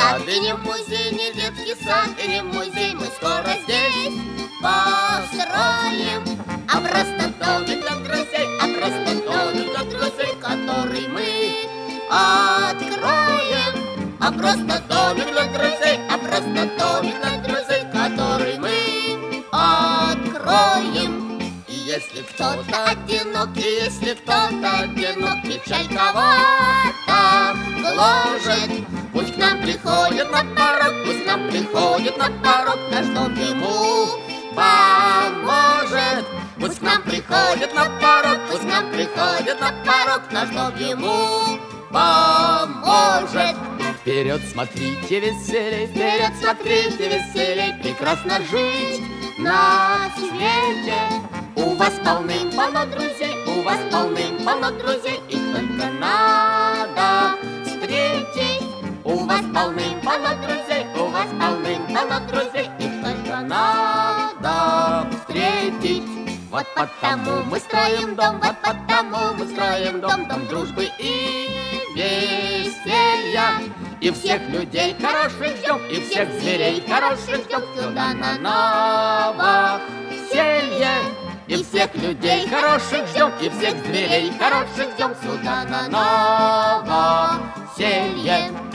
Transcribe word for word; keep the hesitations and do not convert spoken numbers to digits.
сад, и не музей, не детский сад, и не музей. Мы скоро здесь построим, а просто домик для друзей, а просто домик для друзей, который мы откроем. А просто домик для друзей, а просто домик для друзей, который мы откроем. И если кто-то одинок, и если кто-то одинок, печаль кого-то гложет, пусть к нам приходит на порог, пусть к нам приходит на порог, наш дом ему поможет. Пусть к нам приходит на порог, пусть к нам приходит на порог, наш дом ему поможет. Вперед смотрите веселей, вперед смотрите веселей, прекрасно жить на свете. У вас полным-полно друзей, у вас полным-полно друзей, их только надо встретить. У вас полным-полно друзей, у вас полным-полно друзей, их только надо встретить. Вот потому мы строим дом, вот потому мы строим дом, дом дружбы и веселья. И всех людей хороших ждем, и всех зверей хороших ждем сюда на новоселье. И всех людей хороших ждем, и всех зверей хороших ждем сюда на новоселье.